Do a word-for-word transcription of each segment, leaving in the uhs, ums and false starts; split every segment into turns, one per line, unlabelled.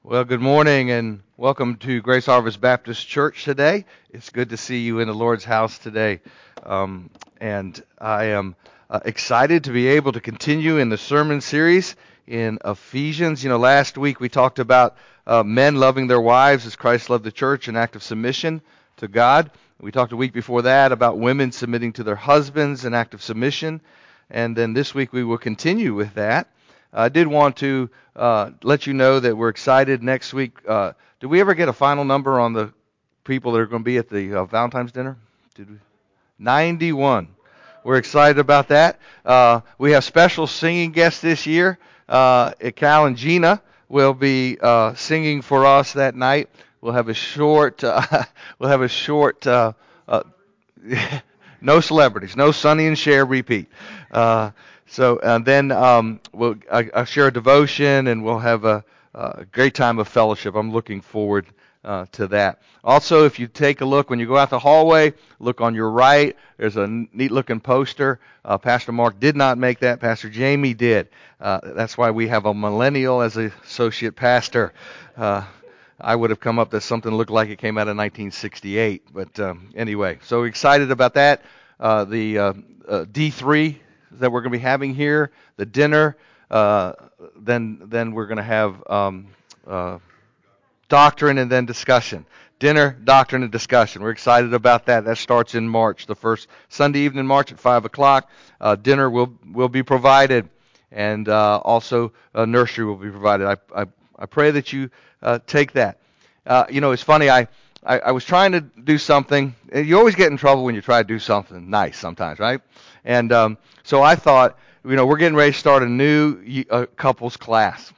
Well, good morning and welcome to Grace Harvest Baptist Church today. It's good to see you in the Lord's house today. Um, and I am uh, excited to be able to continue in the sermon series in Ephesians. You know, last week we talked about uh, men loving their wives as Christ loved the church, an act of submission to God. We talked a week before that about women submitting to their husbands, an act of submission. And then this week we will continue with that. I did want to uh, let you know that we're excited next week. Uh, did we ever get a final number on the people that are going to be at the uh, Valentine's dinner? Did we? ninety-one. We're excited about that. Uh, we have special singing guests this year. Uh, Cal and Gina will be uh, singing for us that night. We'll have a short. Uh, we'll have a short. Uh, uh, no celebrities. No Sonny and Cher repeat. Uh, So and then um, we'll I, I'll share a devotion, and we'll have a, a great time of fellowship. I'm looking forward uh, to that. Also, if you take a look when you go out the hallway, look on your right. There's a neat-looking poster. Uh, Pastor Mark did not make that. Pastor Jamie did. Uh, that's why we have a millennial as an associate pastor. Uh, I would have come up with something that looked like it came out of nineteen sixty-eight. But um, anyway, so excited about that. Uh, the uh, uh, D three that we're going to be having here, the dinner, uh, then then we're going to have um, uh, doctrine and then discussion. Dinner, doctrine, and discussion. We're excited about that. That starts in March, the first Sunday evening in March at five o'clock. Uh, dinner will will be provided, and uh, also a nursery will be provided. I I, I pray that you uh, take that. Uh, you know, it's funny, I, I, I was trying to do something. You always get in trouble when you try to do something nice sometimes, right? And um, so I thought, you know, we're getting ready to start a new uh, couples class.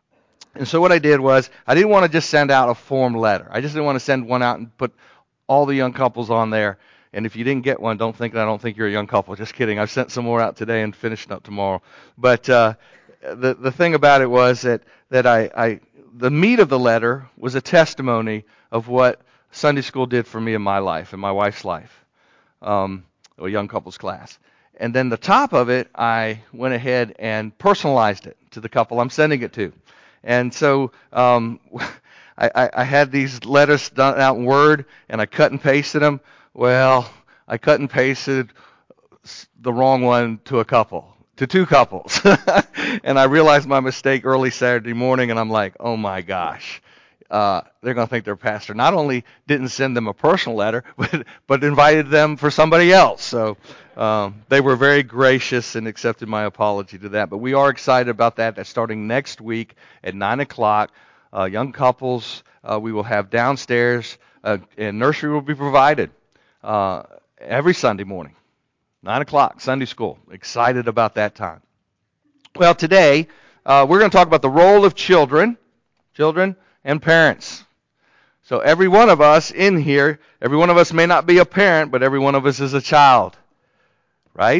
And so what I did was, I didn't want to just send out a form letter. I just didn't want to send one out and put all the young couples on there. And if you didn't get one, don't think that I don't think you're a young couple. Just kidding. I've sent some more out today and finishing up tomorrow. But uh, the the thing about it was that that I, I the meat of the letter was a testimony of what Sunday school did for me in my life, in my wife's life, um, a young couples class. And then the top of it, I went ahead and personalized it to the couple I'm sending it to. And so um, I, I, I had these letters done out in Word, and I cut and pasted them. Well, I cut and pasted the wrong one to a couple, to two couples. And I realized my mistake early Saturday morning, and I'm like, oh my gosh. Uh, they're going to think their pastor not only didn't send them a personal letter, but, but invited them for somebody else. So um, they were very gracious and accepted my apology to that. But we are excited about that. That's starting next week at nine o'clock. Uh, young couples, uh, we will have downstairs, uh, and nursery will be provided uh, every Sunday morning, nine o'clock, Sunday school. Excited about that time. Well, today uh, we're going to talk about the role of children, children, and parents. So every one of us in here, every one of us may not be a parent, but every one of us is a child. Right?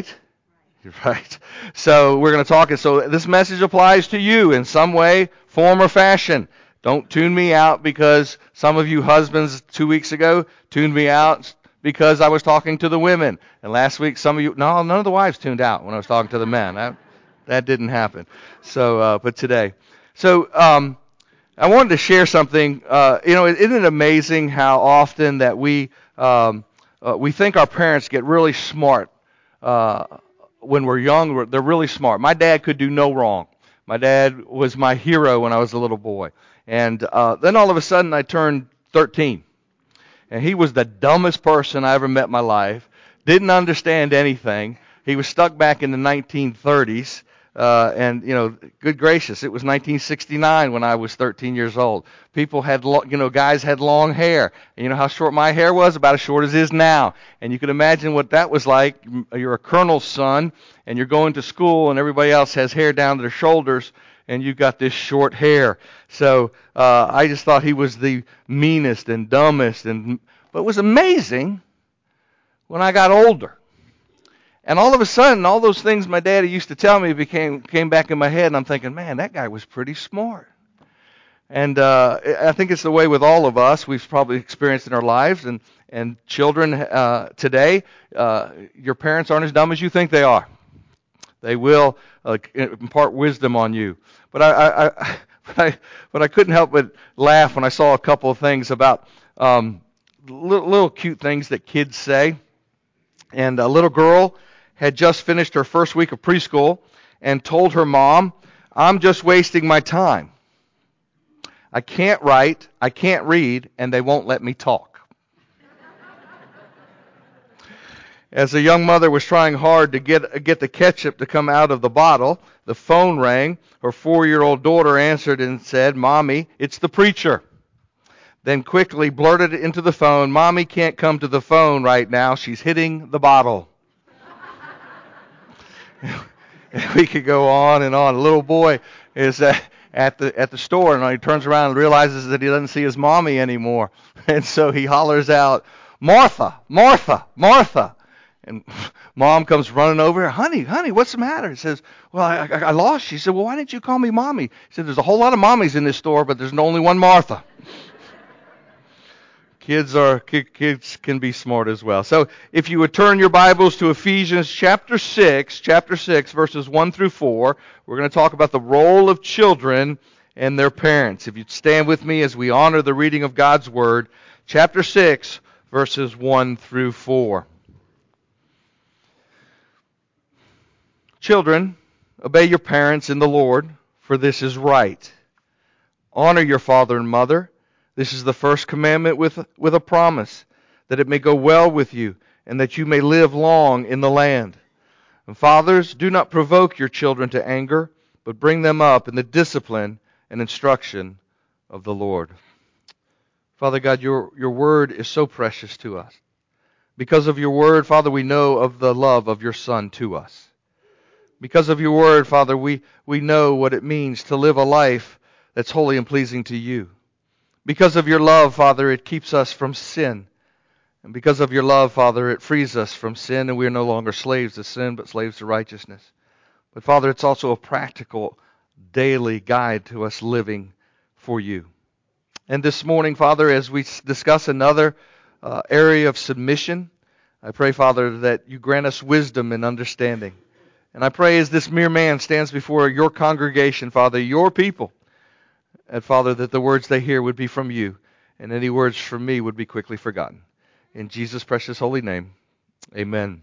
Right. So we're going to talk. So this message applies to you in some way, form, or fashion. Don't tune me out because some of you husbands two weeks ago tuned me out because I was talking to the women. And last week some of you, no, none of the wives tuned out when I was talking to the men. That, that didn't happen. So, uh, but today. So, um, I wanted to share something. Uh, you know, isn't it amazing how often that we um, uh, we think our parents get really smart uh, when we're young. They're really smart. My dad could do no wrong. My dad was my hero when I was a little boy. And uh, then all of a sudden I turned thirteen. And he was the dumbest person I ever met in my life. Didn't understand anything. He was stuck back in the nineteen thirties. Uh, and, you know, good gracious, it was nineteen sixty-nine when I was thirteen years old. People had, lo- you know, guys had long hair. And you know how short my hair was? About as short as it is now. And you can imagine what that was like. You're a colonel's son, and you're going to school, and everybody else has hair down to their shoulders, and you've got this short hair. So uh, I just thought he was the meanest and dumbest. And but it was amazing when I got older. And all of a sudden, all those things my daddy used to tell me became came back in my head, and I'm thinking, man, that guy was pretty smart. And uh, I think it's the way with all of us. We've probably experienced in our lives, and and children uh, today, uh, your parents aren't as dumb as you think they are. They will uh, impart wisdom on you. But I, I, I But I, but I couldn't help but laugh when I saw a couple of things about um, little, little cute things that kids say. And a little girl had just finished her first week of preschool and told her mom, "I'm just wasting my time. I can't write, I can't read, and they won't let me talk." As the young mother was trying hard to get get the ketchup to come out of the bottle, the phone rang. Her four-year-old daughter answered and said, "Mommy, it's the preacher." Then quickly blurted into the phone, "Mommy can't come to the phone right now. She's hitting the bottle." We could go on and on. A little boy is uh, at the at the store, and he turns around and realizes that he doesn't see his mommy anymore. And so he hollers out, "Martha, Martha, Martha." And mom comes running over. "Honey, honey, what's the matter?" He says, "Well, I, I, I lost." She said, "Well, why didn't you call me mommy?" He said, "There's a whole lot of mommies in this store, but there's only one Martha." Kids are kids can be smart as well. So if you would turn your Bibles to Ephesians chapter six, chapter six, verses one through four, we're going to talk about the role of children and their parents. If you'd stand with me as we honor the reading of God's Word, chapter six, verses one through four. Children, obey your parents in the Lord, for this is right. Honor your father and mother. This is the first commandment with, with a promise, that it may go well with you, and that you may live long in the land. And fathers, do not provoke your children to anger, but bring them up in the discipline and instruction of the Lord. Father God, your, your word is so precious to us. Because of your word, Father, we know of the love of your Son to us. Because of your word, Father, we, we know what it means to live a life that's holy and pleasing to you. Because of your love, Father, it keeps us from sin. And because of your love, Father, it frees us from sin, and we are no longer slaves to sin, but slaves to righteousness. But, Father, it's also a practical, daily guide to us living for you. And this morning, Father, as we discuss another uh, area of submission, I pray, Father, that you grant us wisdom and understanding. And I pray as this mere man stands before your congregation, Father, your people, and Father, that the words they hear would be from you, and any words from me would be quickly forgotten. In Jesus' precious holy name, amen.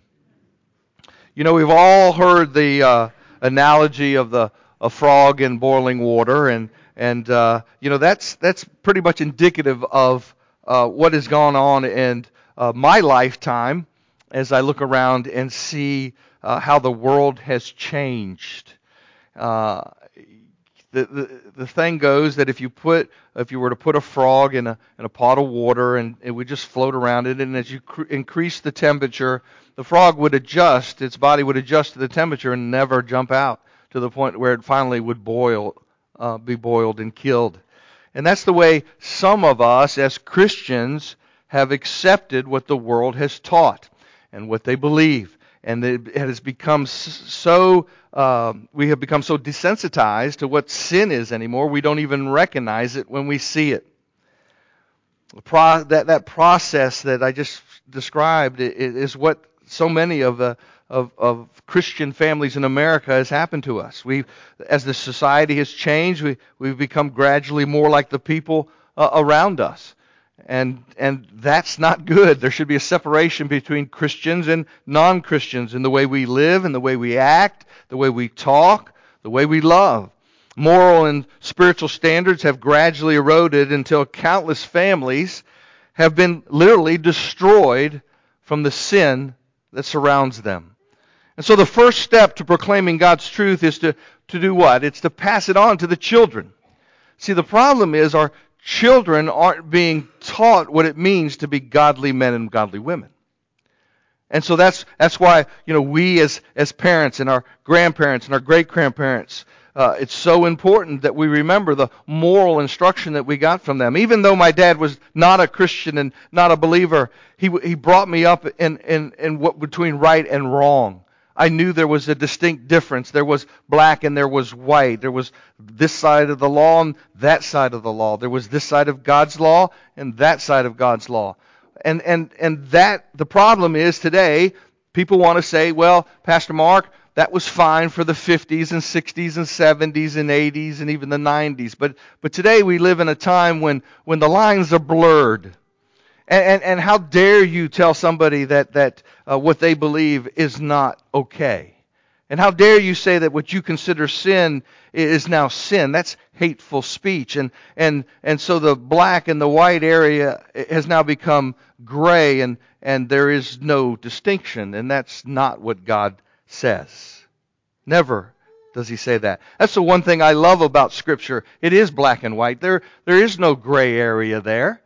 You know, we've all heard the uh, analogy of the a frog in boiling water, and and uh, you know that's that's pretty much indicative of uh, what has gone on in uh, my lifetime as I look around and see uh, how the world has changed. Uh, The, the the thing goes that if you put if you were to put a frog in a in a pot of water and it would just float around it, and as you cr- increase the temperature, the frog would adjust, its body would adjust to the temperature and never jump out to the point where it finally would boil, uh, be boiled and killed. And that's the way some of us as Christians have accepted what the world has taught and what they believe. And it has become so, uh, we have become so desensitized to what sin is anymore, we don't even recognize it when we see it. Pro- that, that process that I just described is what so many of the of, of Christian families in America has happened to us. We, as the society has changed, we, we've become gradually more like the people uh, around us. And and that's not good. There should be a separation between Christians and non-Christians in the way we live, and the way we act, the way we talk, the way we love. Moral and spiritual standards have gradually eroded until countless families have been literally destroyed from the sin that surrounds them. And so the first step to proclaiming God's truth is to, to do what? It's to pass it on to the children. See, the problem is our children aren't being taught what it means to be godly men and godly women. And so that's that's why, you know, we as as parents and our grandparents and our great-grandparents, uh, it's so important that we remember the moral instruction that we got from them. Even though my dad was not a Christian and not a believer, he he brought me up in in in what between right and wrong. I knew there was a distinct difference. There was black and there was white. There was this side of the law and that side of the law. There was this side of God's law and that side of God's law. And and and that the problem is today, people want to say, well, Pastor Mark, that was fine for the fifties and sixties and seventies and eighties and even the nineties. But but today we live in a time when, when the lines are blurred. And, and, and how dare you tell somebody that, that uh, what they believe is not okay? And how dare you say that what you consider sin is now sin? That's hateful speech. And, and, and so the black and the white area has now become gray, and, and there is no distinction. And that's not what God says. Never does he say that. That's the one thing I love about Scripture. It is black and white. There, there is no gray area there.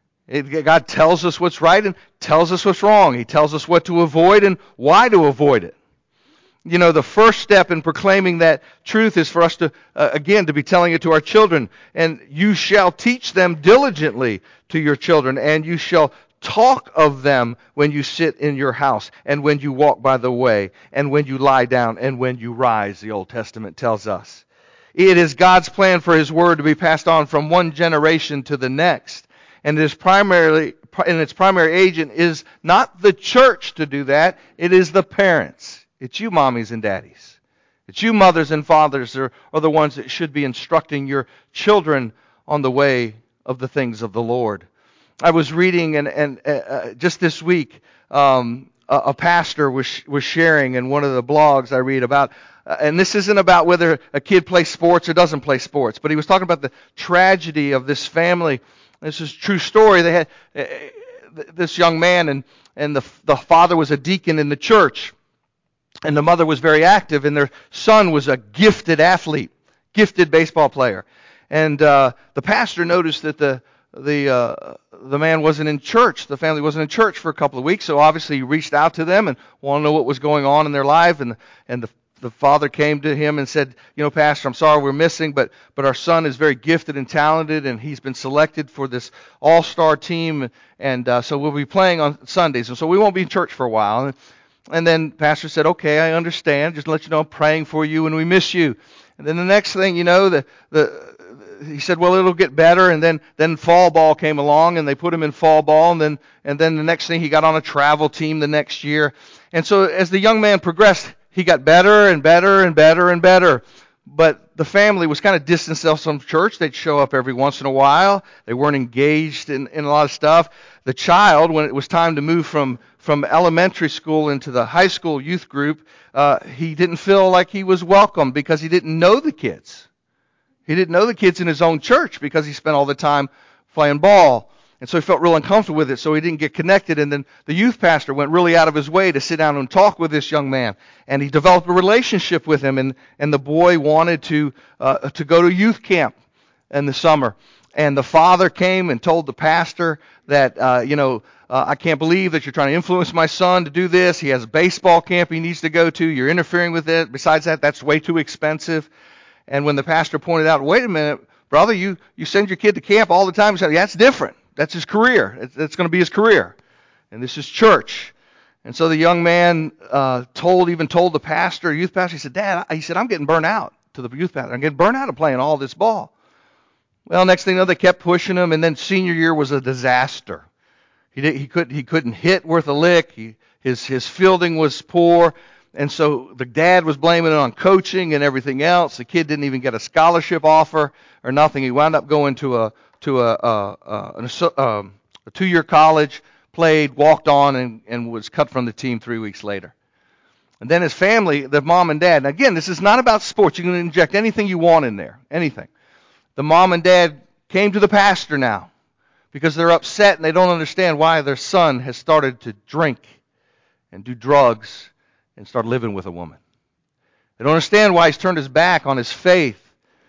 It, God tells us what's right and tells us what's wrong. He tells us what to avoid and why to avoid it. You know, the first step in proclaiming that truth is for us to, uh, again, to be telling it to our children. And you shall teach them diligently to your children, and you shall talk of them when you sit in your house, and when you walk by the way, and when you lie down, and when you rise, the Old Testament tells us. It is God's plan for His Word to be passed on from one generation to the next. And it is primarily, and its primary agent is not the church to do that. It is the parents. It's you mommies and daddies. It's you mothers and fathers are, are the ones that should be instructing your children on the way of the things of the Lord. I was reading, and, and uh, just this week, um, a, a pastor was was sharing in one of the blogs I read about, uh, and this isn't about whether a kid plays sports or doesn't play sports, but he was talking about the tragedy of this family. This is a true story. They had uh, this young man, and, and the the father was a deacon in the church, and the mother was very active, and their son was a gifted athlete, gifted baseball player. And uh, the pastor noticed that the the uh, the man wasn't in church. The family wasn't in church for a couple of weeks, so obviously he reached out to them and wanted to know what was going on in their life. And and the The father came to him and said, you know, Pastor, I'm sorry we're missing, but but our son is very gifted and talented, and he's been selected for this all-star team, and uh, so we'll be playing on Sundays, and so we won't be in church for a while. And, and then Pastor said, okay, I understand. Just to let you know, I'm praying for you, and we miss you. And then the next thing you know, the the he said, well, it'll get better. And then then fall ball came along, and they put him in fall ball, and then and then the next thing he got on a travel team the next year. And so as the young man progressed, he got better and better and better and better. But the family was kind of distanced themselves from church. They'd show up every once in a while. They weren't engaged in, in a lot of stuff. The child, when it was time to move from, from elementary school into the high school youth group, uh, he didn't feel like he was welcome because he didn't know the kids. He didn't know the kids in his own church because he spent all the time playing ball. And so he felt real uncomfortable with it, so he didn't get connected. And then the youth pastor went really out of his way to sit down and talk with this young man. And he developed a relationship with him, and, and the boy wanted to uh, to go to youth camp in the summer. And the father came and told the pastor that, uh, you know, uh, I can't believe that you're trying to influence my son to do this. He has a baseball camp he needs to go to. You're interfering with it. Besides that, that's way too expensive. And when the pastor pointed out, wait a minute, brother, you, you send your kid to camp all the time. He said, yeah, that's different. That's his career. It's, it's going to be his career. And this is church. And so the young man uh, told, even told the pastor, youth pastor, he said, Dad, I, he said, I'm getting burnt out to the youth pastor. I'm getting burnt out of playing all this ball. Well, next thing you know, they kept pushing him, and then senior year was a disaster. He did, he couldn't he couldn't hit worth a lick. He, his his fielding was poor, and so the dad was blaming it on coaching and everything else. The kid didn't even get a scholarship offer or nothing. He wound up going to a to a a, a, a, a two-year college, played, walked on, and, and was cut from the team three weeks later. And then his family, the mom and dad. And again, this is not about sports. You can inject anything you want in there, anything. The mom and dad came to the pastor now because they're upset and they don't understand why their son has started to drink and do drugs and start living with a woman. They don't understand why he's turned his back on his faith.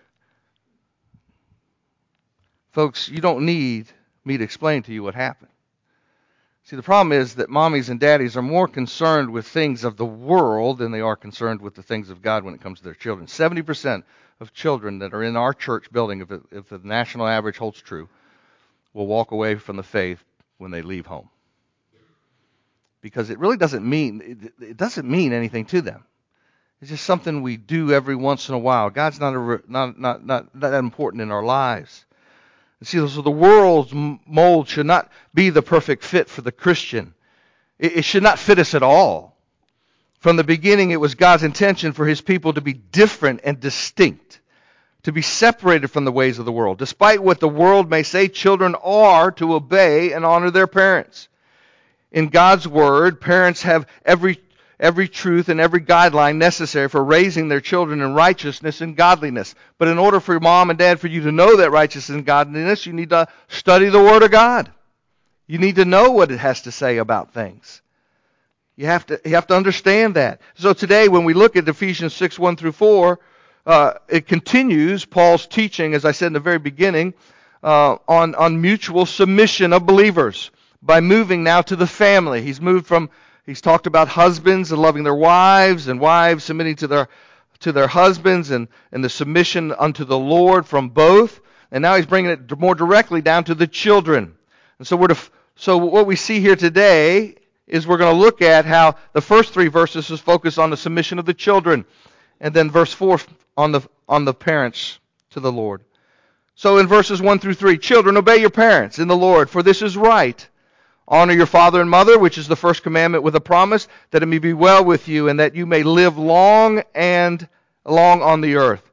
Folks, you don't need me to explain to you what happened. See, the problem is that mommies and daddies are more concerned with things of the world than they are concerned with the things of God when it comes to their children. seventy percent of children that are in our church building, if, it, if the national average holds true, will walk away from the faith when they leave home. Because it really doesn't mean, it, it doesn't mean anything to them. It's just something we do every once in a while. God's not a, not, not, not, not that important in our lives. See, so the world's mold should not be the perfect fit for the Christian. It, it should not fit us at all. From the beginning, it was God's intention for his people to be different and distinct, to be separated from the ways of the world. Despite what the world may say, children are to obey and honor their parents. In God's Word, parents have every every truth and every guideline necessary for raising their children in righteousness and godliness. But in order for mom and dad, for you to know that righteousness and godliness, you need to study the Word of God. You need to know what it has to say about things. You have to you have to understand that. So today, when we look at Ephesians six, one through four, uh, it continues Paul's teaching, as I said in the very beginning, uh, on, on mutual submission of believers by moving now to the family. He's moved from He's talked about husbands and loving their wives, and wives submitting to their to their husbands, and, and the submission unto the Lord from both. And now he's bringing it more directly down to the children. And so we're to, so what we see here today is we're going to look at how the first three verses is focused on the submission of the children, and then verse four on the on the parents to the Lord. So in verses one through three, children, obey your parents in the Lord, for this is right. Honor your father and mother, which is the first commandment with a promise, that it may be well with you and that you may live long and long on the earth.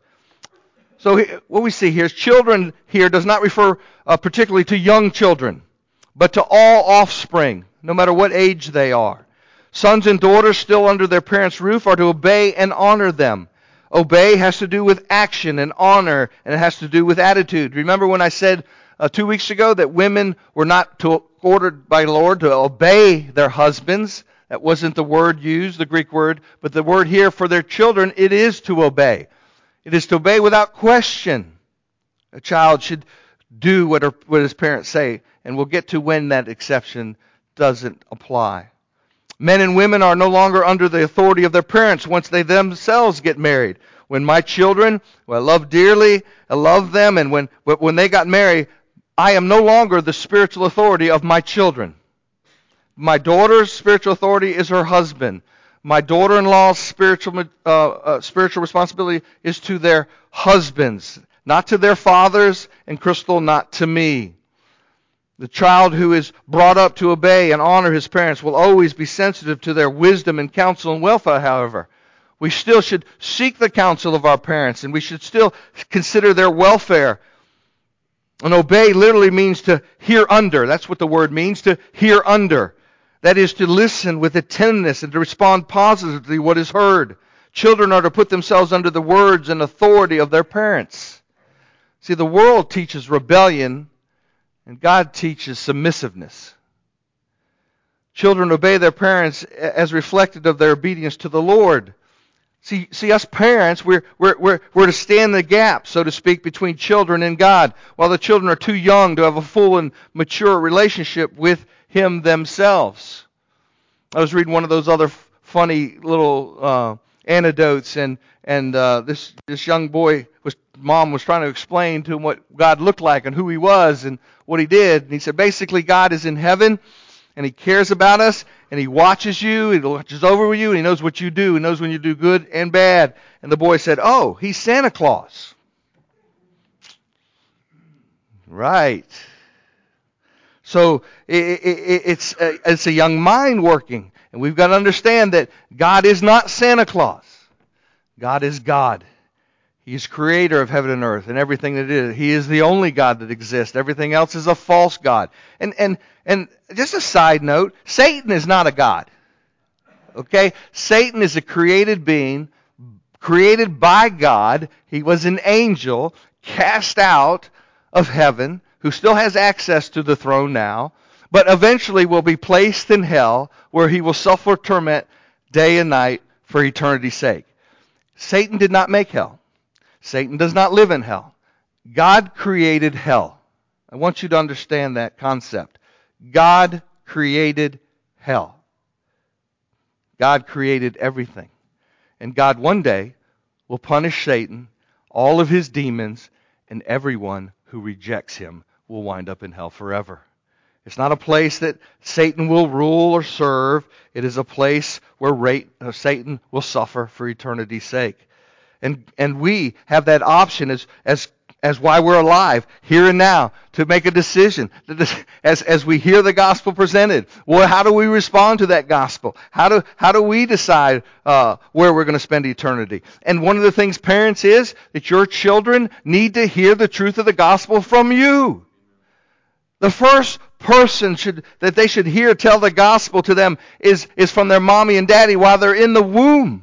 So what we see here is children here does not refer uh, particularly to young children, but to all offspring, no matter what age they are. Sons and daughters still under their parents' roof are to obey and honor them. Obey has to do with action, and honor, and it has to do with attitude. Remember when I said Uh, two weeks ago that women were not to, ordered by the Lord to obey their husbands? That wasn't the word used, the Greek word, but the word here for their children, it is to obey. It is to obey without question. A child should do what, her, what his parents say, and we'll get to when that exception doesn't apply. Men and women are no longer under the authority of their parents once they themselves get married. When my children, who I love dearly, I love them, and when, when they got married, I am no longer the spiritual authority of my children. My daughter's spiritual authority is her husband. My daughter-in-law's spiritual uh, uh, spiritual responsibility is to their husbands, not to their fathers, and Crystal, not to me. The child who is brought up to obey and honor his parents will always be sensitive to their wisdom and counsel and welfare, however. We still should seek the counsel of our parents, and we should still consider their welfare. And obey literally means to hear under. That's what the word means, to hear under. That is to listen with attentiveness and to respond positively to what is heard. Children are to put themselves under the words and authority of their parents. See, the world teaches rebellion, and God teaches submissiveness. Children obey their parents as reflected of their obedience to the Lord. See, see, us parents, we're, we're, we're, we're to stand the gap, so to speak, between children and God, while the children are too young to have a full and mature relationship with Him themselves. I was reading one of those other f- funny little uh, anecdotes, and and uh, this this young boy, was mom was trying to explain to him what God looked like and who He was and what He did. And he said, basically, God is in heaven, and He cares about us, and He watches you, He watches over you, and He knows what you do. He knows when you do good and bad. And the boy said, oh, He's Santa Claus. Right. So it, it, it's, a, it's a young mind working. And we've got to understand that God is not Santa Claus. God is God. He is creator of heaven and earth and everything that is. He is the only God that exists. Everything else is a false God. And and and just a side note, Satan is not a God. Okay? Satan is a created being, created by God. He was an angel cast out of heaven, who still has access to the throne now, but eventually will be placed in hell, where he will suffer torment day and night for eternity's sake. Satan did not make hell. Satan does not live in hell. God created hell. I want you to understand that concept. God created hell. God created everything. And God one day will punish Satan, all of his demons, and everyone who rejects him will wind up in hell forever. It's not a place that Satan will rule or serve. It is a place where Satan will suffer for eternity's sake. And and we have that option as as as why we're alive here and now, to make a decision as as we hear the gospel presented. Well, how do we respond to that gospel? How do how do we decide uh, where we're going to spend eternity? And one of the things, parents, is that your children need to hear the truth of the gospel from you. The first person should that they should hear tell the gospel to them is is from their mommy and daddy while they're in the womb.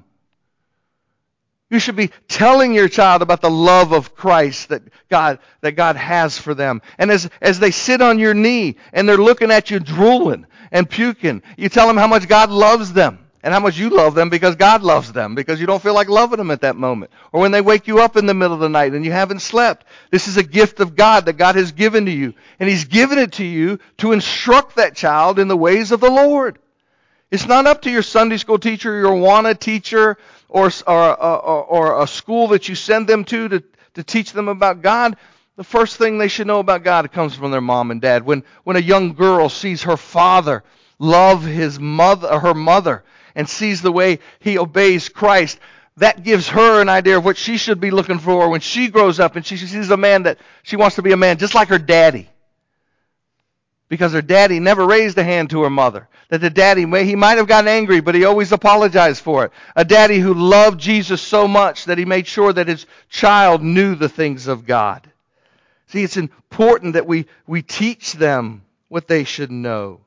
You should be telling your child about the love of Christ that God that God has for them. And as as they sit on your knee and they're looking at you drooling and puking, you tell them how much God loves them and how much you love them because God loves them, because you don't feel like loving them at that moment. Or when they wake you up in the middle of the night and you haven't slept. This is a gift of God that God has given to you. And He's given it to you to instruct that child in the ways of the Lord. It's not up to your Sunday school teacher, your Awana teacher, or, or, or, or a school that you send them to, to to teach them about God. The first thing they should know about God comes from their mom and dad. When when a young girl sees her father love his mother, her mother, and sees the way he obeys Christ, that gives her an idea of what she should be looking for when she grows up and she sees a man that she wants to be a man just like her daddy. Because her daddy never raised a hand to her mother. That the daddy, he might have gotten angry, but he always apologized for it. A daddy who loved Jesus so much that he made sure that his child knew the things of God. See, it's important that we, we teach them what they should know.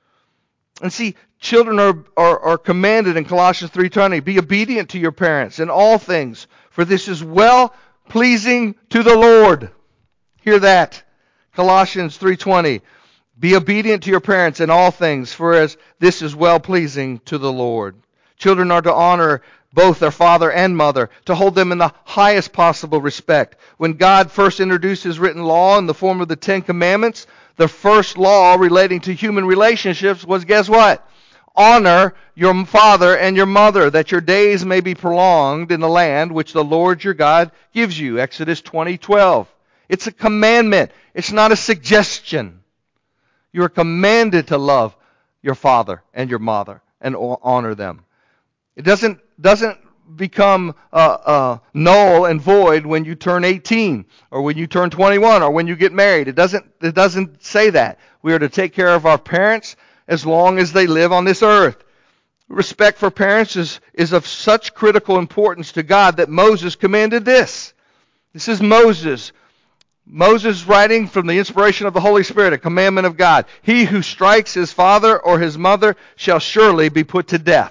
And see, children are, are, are commanded in Colossians three twenty, be obedient to your parents in all things, for this is well-pleasing to the Lord. Hear that. Colossians three twenty. Be obedient to your parents in all things, for as this is well-pleasing to the Lord. Children are to honor both their father and mother, to hold them in the highest possible respect. When God first introduced His written law in the form of the Ten Commandments, the first law relating to human relationships was, guess what? Honor your father and your mother, that your days may be prolonged in the land which the Lord your God gives you. Exodus twenty twelve. It's a commandment. It's not a suggestion. You are commanded to love your father and your mother and honor them. It doesn't doesn't become uh, uh, null and void when you turn eighteen or when you turn twenty-one or when you get married. It doesn't it doesn't say that. We are to take care of our parents as long as they live on this earth. Respect for parents is, is of such critical importance to God that Moses commanded this. This is Moses. Moses writing from the inspiration of the Holy Spirit, a commandment of God. He who strikes his father or his mother shall surely be put to death.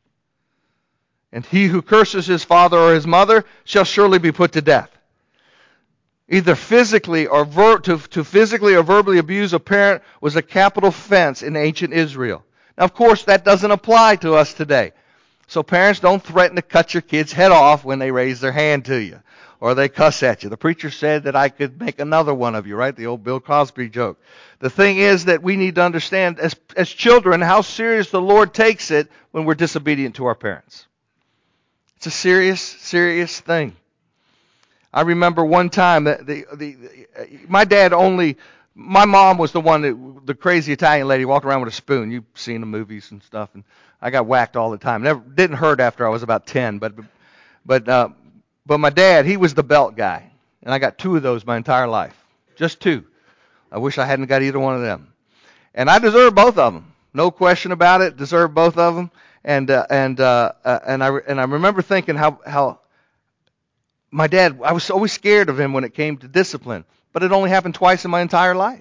And he who curses his father or his mother shall surely be put to death. Either physically or ver- to, to physically or verbally abuse a parent was a capital offense in ancient Israel. Now, of course, that doesn't apply to us today. So parents, don't threaten to cut your kid's head off when they raise their hand to you or they cuss at you. The preacher said that I could make another one of you, right? The old Bill Cosby joke. The thing is that we need to understand as, as children how serious the Lord takes it when we're disobedient to our parents. It's a serious, serious thing. I remember one time that the, the, the my dad only, my mom was the one that, the crazy Italian lady walked around with a spoon. You've seen the movies and stuff, and I got whacked all the time. Never didn't hurt after I was about ten, but but uh, but my dad, he was the belt guy, and I got two of those my entire life, just two. I wish I hadn't got either one of them, and I deserve both of them, no question about it. Deserve both of them, and uh, and uh, uh, and I and I remember thinking how how my dad, I was always scared of him when it came to discipline, but it only happened twice in my entire life.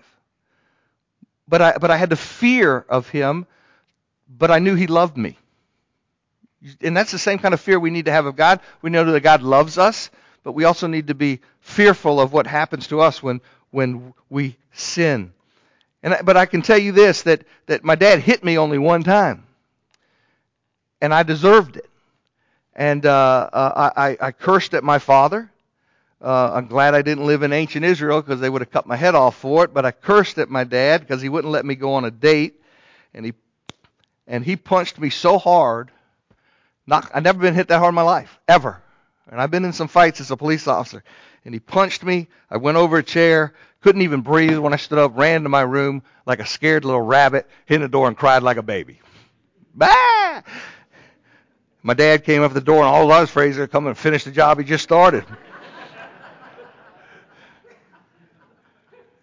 But I but I had the fear of him. But I knew he loved me. And that's the same kind of fear we need to have of God. We know that God loves us, but we also need to be fearful of what happens to us when when we sin. And I, but I can tell you this, that, that my dad hit me only one time. And I deserved it. And uh, uh, I, I cursed at my father. Uh, I'm glad I didn't live in ancient Israel because they would have cut my head off for it. But I cursed at my dad because he wouldn't let me go on a date. And he And he punched me so hard. Not, I've never been hit that hard in my life, ever. And I've been in some fights as a police officer. And he punched me. I went over a chair, couldn't even breathe when I stood up, ran to my room like a scared little rabbit, hit the door and cried like a baby. Bah! My dad came up the door, and all I was afraid he was going to come and finish the job he just started.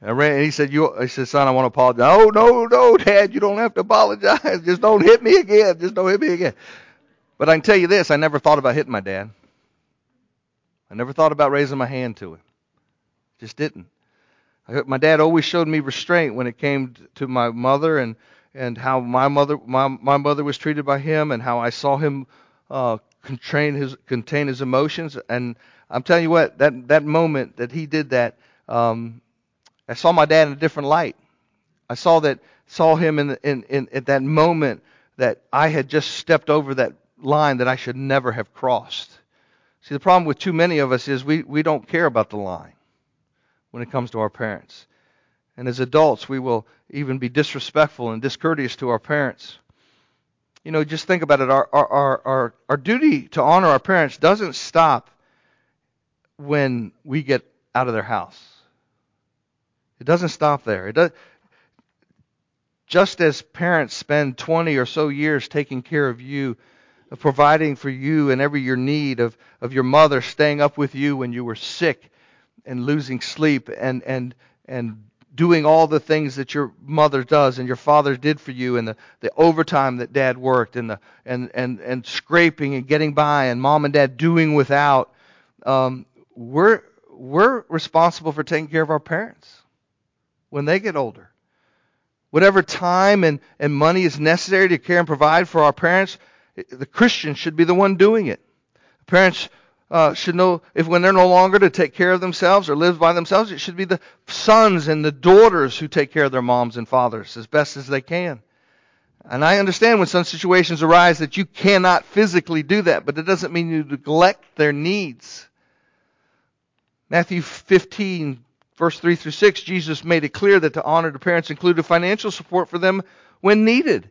I ran, and he said, "You," I said, "Son, I want to apologize." "Oh, no, no, Dad, you don't have to apologize. Just don't hit me again. Just don't hit me again." But I can tell you this: I never thought about hitting my dad. I never thought about raising my hand to him. Just didn't. I, my dad always showed me restraint when it came to my mother, and and how my mother my my mother was treated by him, and how I saw him uh, contain his contain his emotions. And I'm telling you what, that that moment that he did that. Um, I saw my dad in a different light. I saw that saw him in, in in at that moment that I had just stepped over that line that I should never have crossed. See, the problem with too many of us is we, we don't care about the line when it comes to our parents. And as adults, we will even be disrespectful and discourteous to our parents. You know, just think about it. Our our our our, our duty to honor our parents doesn't stop when we get out of their house. It doesn't stop there. It does. Just as parents spend twenty or so years taking care of you, of providing for you and every your need, of, of your mother staying up with you when you were sick and losing sleep, and and and doing all the things that your mother does and your father did for you, and the, the overtime that dad worked, and the and, and, and scraping and getting by, and mom and dad doing without. Um, we're we're responsible for taking care of our parents when they get older. Whatever time and, and money is necessary to care and provide for our parents, the Christian should be the one doing it. Parents uh, should know if when they're no longer to take care of themselves or live by themselves, it should be the sons and the daughters who take care of their moms and fathers as best as they can. And I understand when some situations arise that you cannot physically do that, but it doesn't mean you neglect their needs. Matthew fifteen, verse three through six, Jesus made it clear that to honor the parents included financial support for them when needed.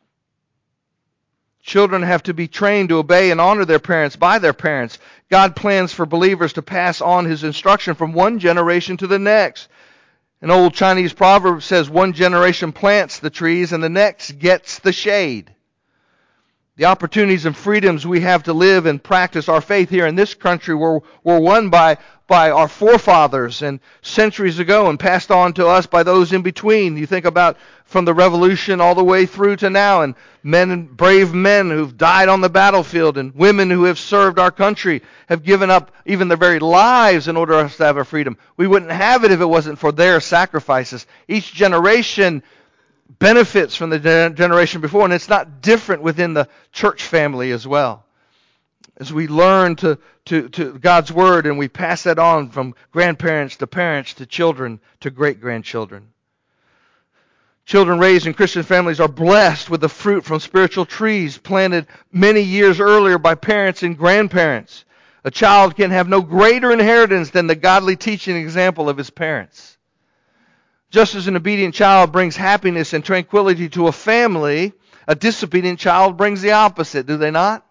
Children have to be trained to obey and honor their parents by their parents. God plans for believers to pass on His instruction from one generation to the next. An old Chinese proverb says, one generation plants the trees and the next gets the shade. The opportunities and freedoms we have to live and practice our faith here in this country were, were won by, by our forefathers and centuries ago, and passed on to us by those in between. You think about from the Revolution all the way through to now, and men and brave men who've died on the battlefield, and women who have served our country, have given up even their very lives in order for us to have our freedom. We wouldn't have it if it wasn't for their sacrifices. Each generation benefits from the generation before, and it's not different within the church family as well. As we learn to, to, to God's Word, and we pass that on from grandparents to parents to children to great-grandchildren. Children raised in Christian families are blessed with the fruit from spiritual trees planted many years earlier by parents and grandparents. A child can have no greater inheritance than the godly teaching example of his parents. Just as an obedient child brings happiness and tranquility to a family, a disobedient child brings the opposite, do they not?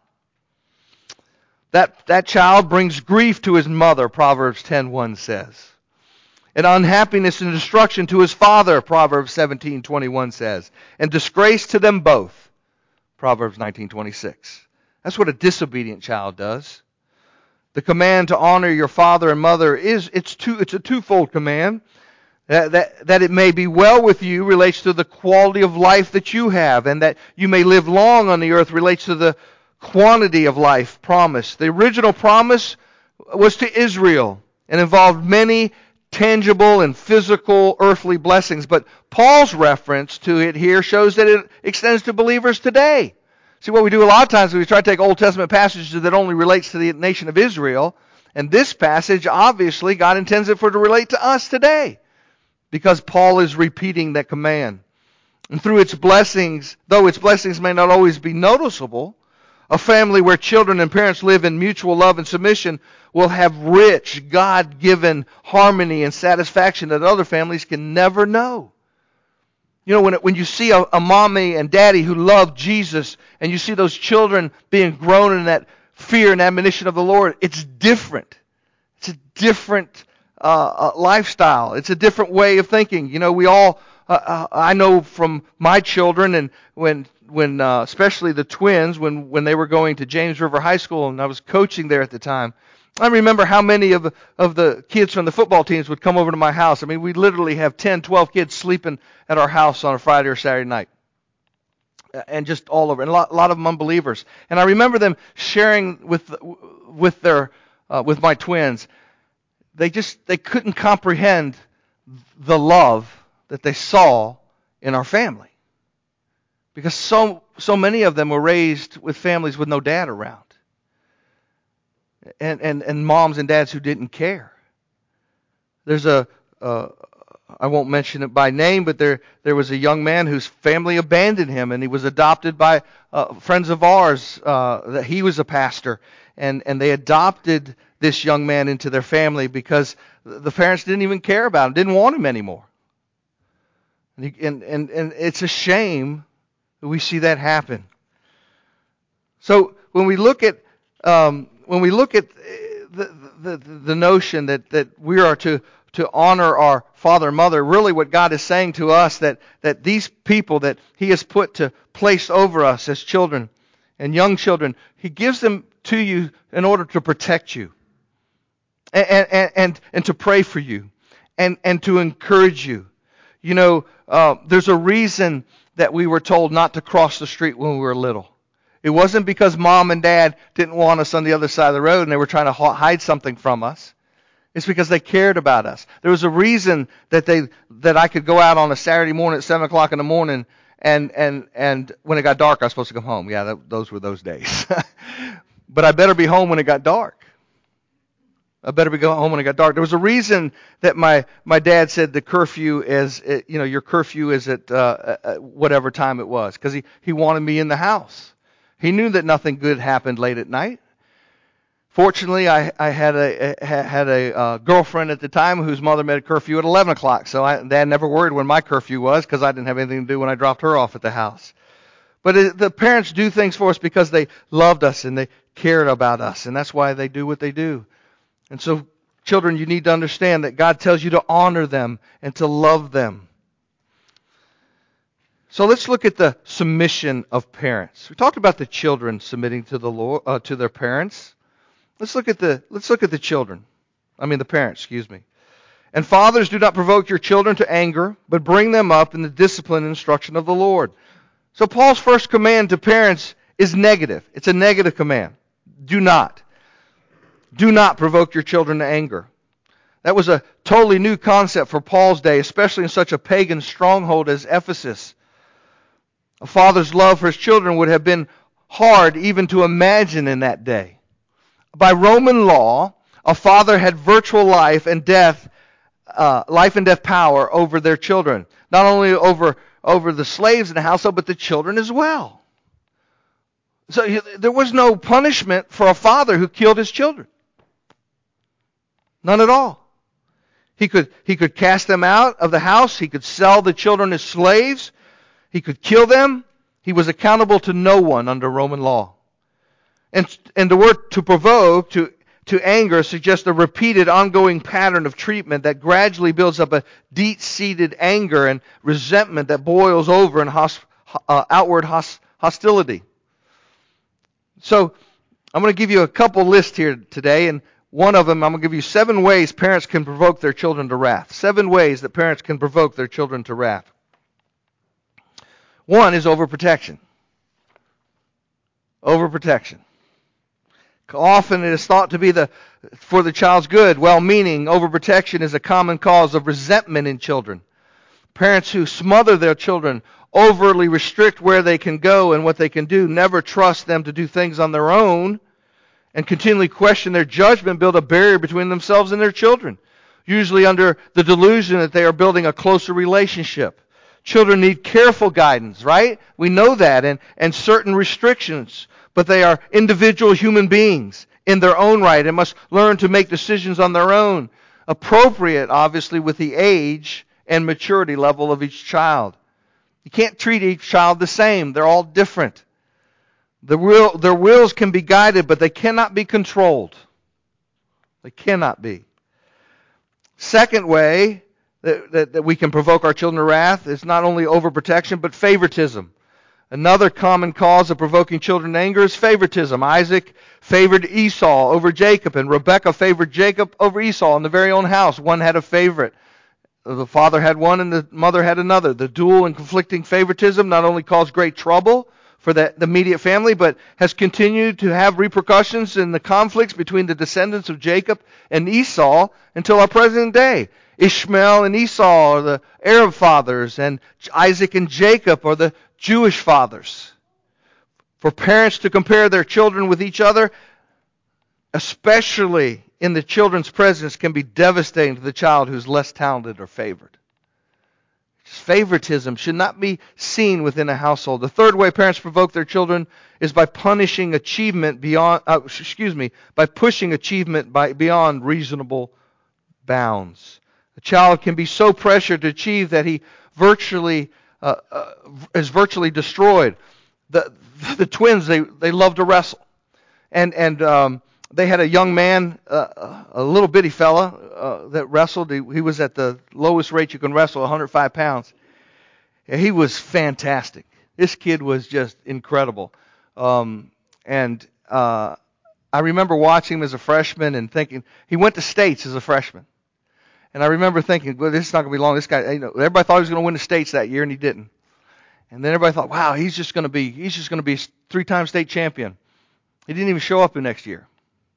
That, that child brings grief to his mother, Proverbs ten one says. And unhappiness and destruction to his father, Proverbs seventeen twenty-one says. And disgrace to them both, Proverbs nineteen twenty-six. That's what a disobedient child does. The command to honor your father and mother is it's two it's a twofold command. That, that, that it may be well with you relates to the quality of life that you have, and that you may live long on the earth relates to the quantity of life promised. The original promise was to Israel and involved many tangible and physical earthly blessings, but Paul's reference to it here shows that it extends to believers today. See, what we do a lot of times is we try to take Old Testament passages that only relates to the nation of Israel, and this passage, obviously, God intends it for it to relate to us today, because Paul is repeating that command. And through its blessings, though its blessings may not always be noticeable, a family where children and parents live in mutual love and submission will have rich, God-given harmony and satisfaction that other families can never know. You know, when it, when you see a, a mommy and daddy who love Jesus, and you see those children being grown in that fear and admonition of the Lord, it's different. It's a different Uh, uh, lifestyle. It's a different way of thinking. You know, we all, uh, uh, I know from my children, and when, when uh, especially the twins, when, when they were going to James River High School, and I was coaching there at the time, I remember how many of, of the kids from the football teams would come over to my house. I mean, we literally have ten, twelve kids sleeping at our house on a Friday or Saturday night. And just all over. And a lot, a lot of them unbelievers. And I remember them sharing with with their uh, with my twins. They just they couldn't comprehend the love that they saw in our family. Because so so many of them were raised with families with no dad around. And, and, and moms and dads who didn't care. There's a, uh, I won't mention it by name, but there there was a young man whose family abandoned him, and he was adopted by uh, friends of ours. Uh, that he was a pastor, and, and they adopted this young man into their family because the parents didn't even care about him, didn't want him anymore. And, he, and, and, and it's a shame that we see that happen. So when we look at um, When we look at the, the the notion that, that we are to, to honor our father and mother, really what God is saying to us, that, that these people that He has put to place over us as children and young children, He gives them to you in order to protect you and and, and, and to pray for you and, and to encourage you. You know, uh, there's a reason that we were told not to cross the street when we were little. It wasn't because mom and dad didn't want us on the other side of the road and they were trying to hide something from us. It's because they cared about us. There was a reason that they that I could go out on a Saturday morning at seven o'clock in the morning, and and and when it got dark, I was supposed to come home. Yeah, that, those were those days. But I better be home when it got dark. I better be going home when it got dark. There was a reason that my, my dad said the curfew is, you know, your curfew is at uh, whatever time it was, because he, he wanted me in the house. He knew that nothing good happened late at night. Fortunately, I, I had a, a had a uh, girlfriend at the time whose mother made a curfew at eleven o'clock, so I, Dad never worried when my curfew was because I didn't have anything to do when I dropped her off at the house. But it, the parents do things for us because they loved us and they cared about us, and that's why they do what they do. And so, children, you need to understand that God tells you to honor them and to love them. So let's look at the submission of parents. We talked about the children submitting to the Lord, uh, to their parents. Let's look at the let's look at the children. I mean the parents, excuse me. And fathers, do not provoke your children to anger, but bring them up in the discipline and instruction of the Lord. So Paul's first command to parents is negative. It's a negative command. Do not. Do not provoke your children to anger. That was a totally new concept for Paul's day, especially in such a pagan stronghold as Ephesus. A father's love for his children would have been hard even to imagine in that day. By Roman law, a father had virtual life and death, uh, life and death power over their children. Not only over, over the slaves in the household, but the children as well. So there was no punishment for a father who killed his children. None at all. He could, he could cast them out of the house. He could sell the children as slaves. He could kill them. He was accountable to no one under Roman law. And, and the word to provoke, to, to anger, suggests a repeated, ongoing pattern of treatment that gradually builds up a deep-seated anger and resentment that boils over in hos, uh, outward hos, hostility. So I'm going to give you a couple lists here today, and one of them, I'm going to give you seven ways parents can provoke their children to wrath. Seven ways that parents can provoke their children to wrath. One is overprotection. Overprotection. Often it is thought to be the for the child's good, well-meaning. Overprotection is a common cause of resentment in children. Parents who smother their children, overly restrict where they can go and what they can do, never trust them to do things on their own, and continually question their judgment, build a barrier between themselves and their children, usually under the delusion that they are building a closer relationship. Children need careful guidance, right? We know that, and, and certain restrictions. But they are individual human beings in their own right and must learn to make decisions on their own, appropriate, obviously, with the age and maturity level of each child. You can't treat each child the same. They're all different. The will, their wills can be guided, but they cannot be controlled. They cannot be. Second way that, that, that we can provoke our children to wrath is not only overprotection, but favoritism. Another common cause of provoking children to anger is favoritism. Isaac favored Esau over Jacob, and Rebekah favored Jacob over Esau in the very own house. One had a favorite. The father had one and the mother had another. The dual and conflicting favoritism not only caused great trouble for the, the immediate family, but has continued to have repercussions in the conflicts between the descendants of Jacob and Esau until our present day. Ishmael and Esau are the Arab fathers, and Isaac and Jacob are the Jewish fathers. For parents to compare their children with each other, especially in the children's presence, can be devastating to the child who's less talented or favored. Favoritism should not be seen within a household. The third way parents provoke their children is by punishing achievement beyond, uh, excuse me, by pushing achievement by beyond reasonable bounds. A child can be so pressured to achieve that he virtually uh, uh, is virtually destroyed. The the twins they they love to wrestle, and and um, they had a young man, uh, a little bitty fella uh, that wrestled. He, he was at the lowest rate you can wrestle, one hundred five pounds. And he was fantastic. This kid was just incredible. Um, and uh, I remember watching him as a freshman and thinking, he went to states as a freshman. And I remember thinking, well, this is not going to be long. This guy, you know, everybody thought he was going to win the states that year, and he didn't. And then everybody thought, wow, he's just going to be, he's just going to be a three-time state champion. He didn't even show up the next year.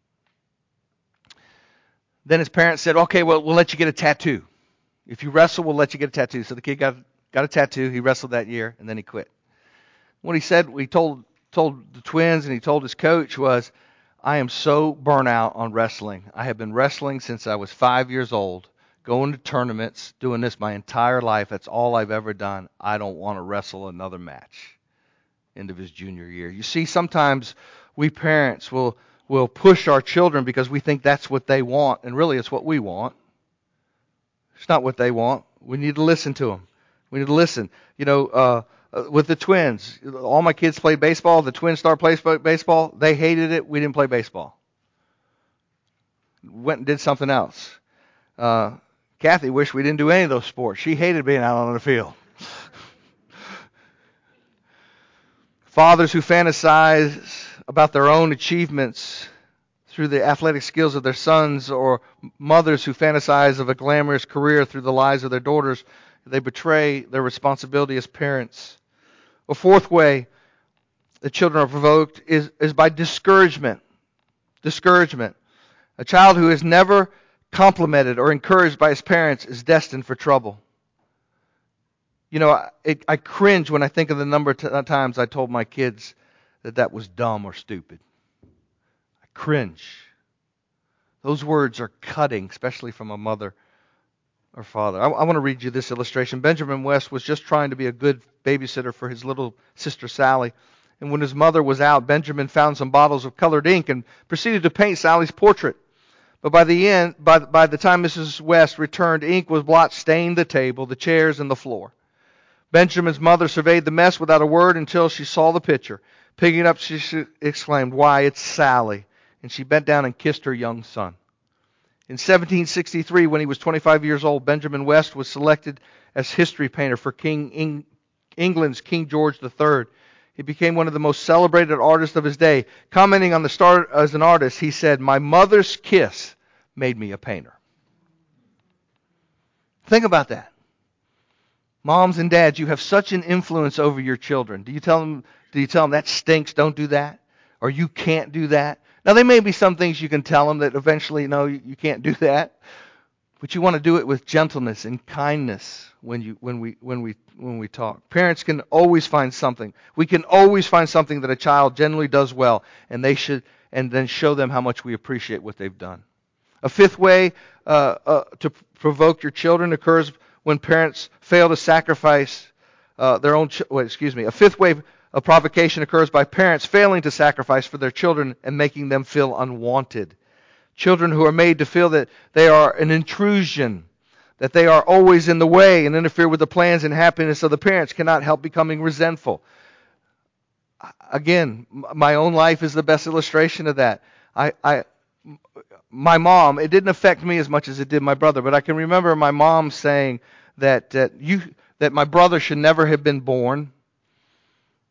Then his parents said, okay, well, we'll let you get a tattoo. If you wrestle, we'll let you get a tattoo. So the kid got got a tattoo. He wrestled that year, and then he quit. What he said, he told told the twins, and he told his coach was, I am so burnt out on wrestling. I have been wrestling since I was five years old, going to tournaments, doing this my entire life. That's all I've ever done. I don't want to wrestle another match. End of his junior year. You see, sometimes we parents will will push our children because we think that's what they want, and really it's what we want. It's not what they want. We need to listen to them. We need to listen. You know, uh, with the twins, all my kids played baseball. The twins started playing baseball. They hated it. We didn't play baseball. Went and did something else. Uh, Kathy wished we didn't do any of those sports. She hated being out on the field. Fathers who fantasize about their own achievements through the athletic skills of their sons, or mothers who fantasize of a glamorous career through the lives of their daughters, they betray their responsibility as parents. A fourth way the children are provoked is, is by discouragement. Discouragement. A child who is never complimented or encouraged by his parents is destined for trouble. You know, I, it, I cringe when I think of the number of t- times I told my kids that that was dumb or stupid. I cringe. Those words are cutting, especially from a mother or father. I, I want to read you this illustration. Benjamin West was just trying to be a good babysitter for his little sister Sally. And when his mother was out, Benjamin found some bottles of colored ink and proceeded to paint Sally's portrait. But by the end, by, by the time Missus West returned, ink was blotched, stained the table, the chairs, and the floor. Benjamin's mother surveyed the mess without a word until she saw the picture. Picking it up, she exclaimed, "Why, it's Sally." And she bent down and kissed her young son. In seventeen sixty-three, when he was twenty-five years old, Benjamin West was selected as history painter for King Eng- England's King George the Third. He became one of the most celebrated artists of his day. Commenting on the start as an artist, he said, "My mother's kiss made me a painter." Think about that. Moms and dads, you have such an influence over your children. Do you tell them, do you tell them that stinks, don't do that? Or you can't do that? Now, there may be some things you can tell them that eventually, no, you, you can't do that. But you want to do it with gentleness and kindness when you when we when we when we talk. Parents can always find something. We can always find something that a child generally does well, and they should and then show them how much we appreciate what they've done. A fifth way uh, uh, to provoke your children occurs when parents fail to sacrifice uh, their own. Ch- wait, excuse me. A fifth way of provocation occurs by parents failing to sacrifice for their children and making them feel unwanted. Children who are made to feel that they are an intrusion, that they are always in the way and interfere with the plans and happiness of the parents, cannot help becoming resentful. Again, my own life is the best illustration of that. I, I, my mom, it didn't affect me as much as it did my brother, but I can remember my mom saying that that you that my brother should never have been born,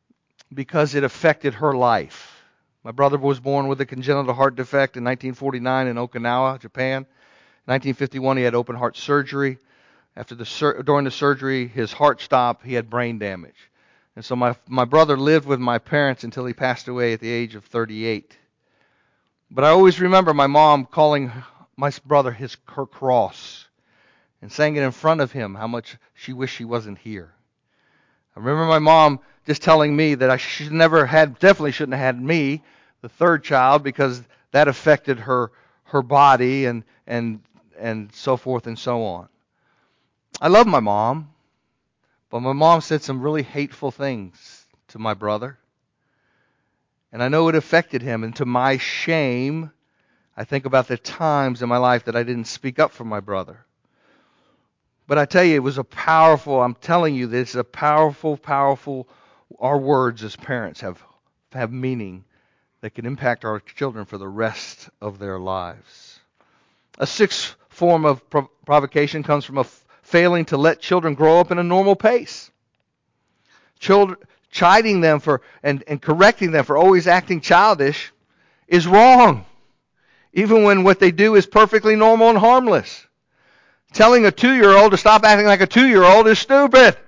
because it affected her life. My brother was born with a congenital heart defect in nineteen forty-nine in Okinawa, Japan. In nineteen fifty-one, he had open heart surgery. After the sur- during the surgery, his heart stopped. He had brain damage. And so my my brother lived with my parents until he passed away at the age of thirty-eight. But I always remember my mom calling my brother his her cross and saying it in front of him how much she wished she wasn't here. I remember my mom just telling me that I should never had, definitely shouldn't have had me, the third child, because that affected her her body and and and so forth and so on. I love my mom, but my mom said some really hateful things to my brother. And I know it affected him. And to my shame, I think about the times in my life that I didn't speak up for my brother. But I tell you, it was a powerful, I'm telling you, this is a powerful, powerful, our words as parents have, have meaning that can impact our children for the rest of their lives. A sixth form of prov- provocation comes from a f- failing to let children grow up in a normal pace. Children, chiding them for and, and correcting them for always acting childish is wrong, even when what they do is perfectly normal and harmless. Telling a two-year-old to stop acting like a two-year-old is stupid.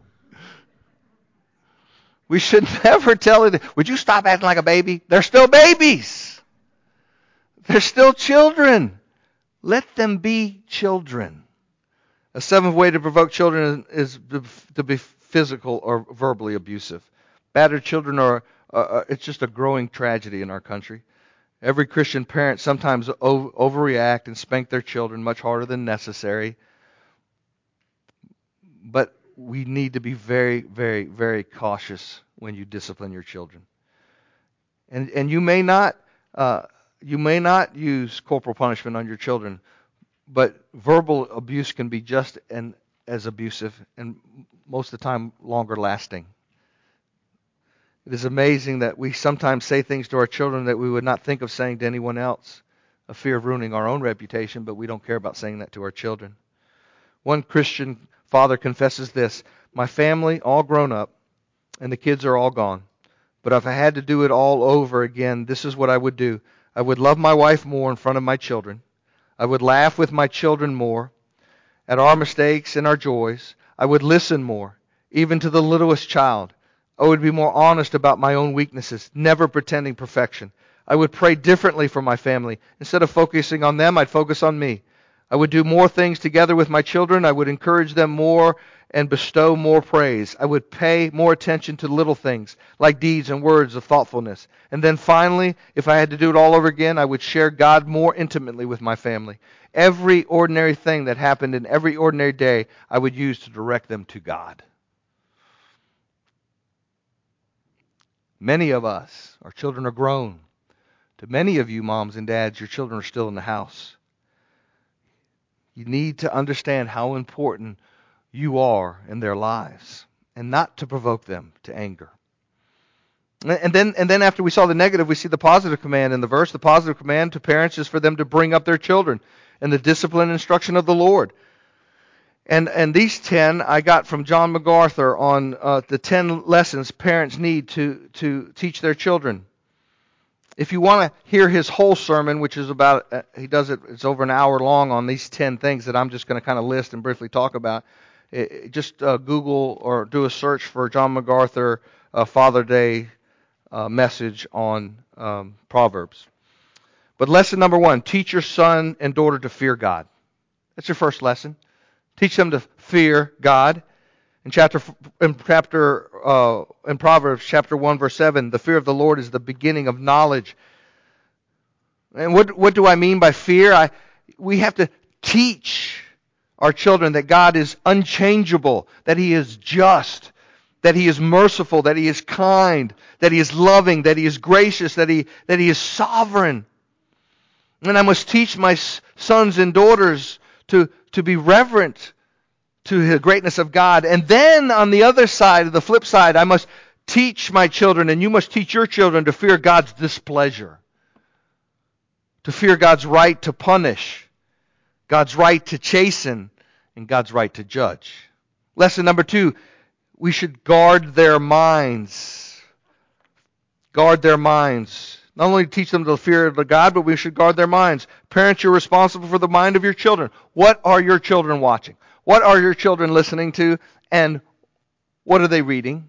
We should never tell them, would you stop acting like a baby? They're still babies. They're still children. Let them be children. A seventh way to provoke children is to be physical or verbally abusive. Battered children are, uh, it's just a growing tragedy in our country. Every Christian parent sometimes o- overreact and spank their children much harder than necessary. But we need to be very, very, very cautious when you discipline your children. And and you may not uh, you may not use corporal punishment on your children, but verbal abuse can be just and as abusive and most of the time longer lasting. It is amazing that we sometimes say things to our children that we would not think of saying to anyone else, a fear of ruining our own reputation, but we don't care about saying that to our children. One Christian father confesses this: my family, all grown up, and the kids are all gone. But if I had to do it all over again, this is what I would do. I would love my wife more in front of my children. I would laugh with my children more at our mistakes and our joys. I would listen more, even to the littlest child. I would be more honest about my own weaknesses, never pretending perfection. I would pray differently for my family. Instead of focusing on them, I'd focus on me. I would do more things together with my children. I would encourage them more and bestow more praise. I would pay more attention to little things, like deeds and words of thoughtfulness. And then finally, if I had to do it all over again, I would share God more intimately with my family. Every ordinary thing that happened in every ordinary day, I would use to direct them to God. Many of us, our children are grown. To many of you, moms and dads, your children are still in the house. You need to understand how important you are in their lives and not to provoke them to anger. And then, and then after we saw the negative, we see the positive command in the verse. The positive command to parents is for them to bring up their children in the discipline and instruction of the Lord. And and these ten I got from John MacArthur on uh, the ten lessons parents need to, to teach their children. If you want to hear his whole sermon, which is about, uh, he does it, it's over an hour long on these ten things that I'm just going to kind of list and briefly talk about. It, it, just uh, Google or do a search for John MacArthur uh, Father Day uh, message on um, Proverbs. But lesson number one, teach your son and daughter to fear God. That's your first lesson. Teach them to fear God. In chapter, in chapter, uh, in Proverbs chapter one, verse seven, the fear of the Lord is the beginning of knowledge. And what what do I mean by fear? I we have to teach our children that God is unchangeable, that He is just, that He is merciful, that He is kind, that He is loving, that He is gracious, that He that He is sovereign. And I must teach my sons and daughters to to be reverent to the greatness of God. And then on the other side, the flip side, I must teach my children, and you must teach your children to fear God's displeasure, to fear God's right to punish, God's right to chasten, and God's right to judge. Lesson number two, we should guard their minds. guard their minds. Not only teach them the fear of the God, but we should guard their minds. Parents, you're responsible for the mind of your children. What are your children watching? What are your children listening to? And what are they reading?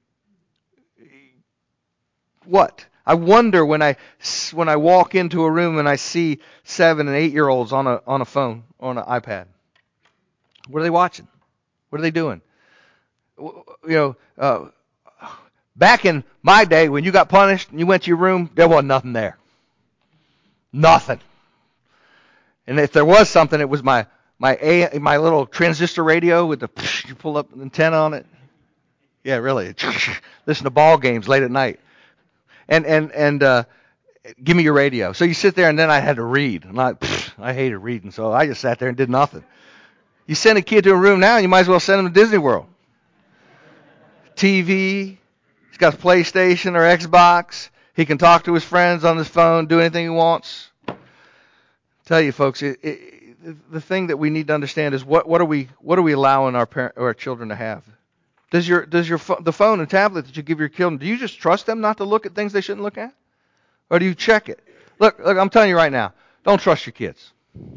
What? I wonder when I when I walk into a room and I see seven and eight year olds on a on a phone, on an iPad. What are they watching? What are they doing? You know, uh, back in my day when you got punished and you went to your room, there wasn't nothing there. Nothing. And if there was something, it was my my a, my little transistor radio with the you pull up an antenna on it. Yeah, really. Listen to ball games late at night. And and and uh, give me your radio. So you sit there, and then I had to read. I'm like, I hated reading, so I just sat there and did nothing. You send a kid to a room now, you might as well send him to Disney World. T V, he's got a PlayStation or Xbox. He can talk to his friends on his phone, do anything he wants. Tell you folks, it, it, the thing that we need to understand is what what are we what are we allowing our parent, or our children to have? Does your does your the phone and tablet that you give your children, do you just trust them not to look at things they shouldn't look at? Or do you check it? Look, look, I'm telling you right now, don't trust your kids.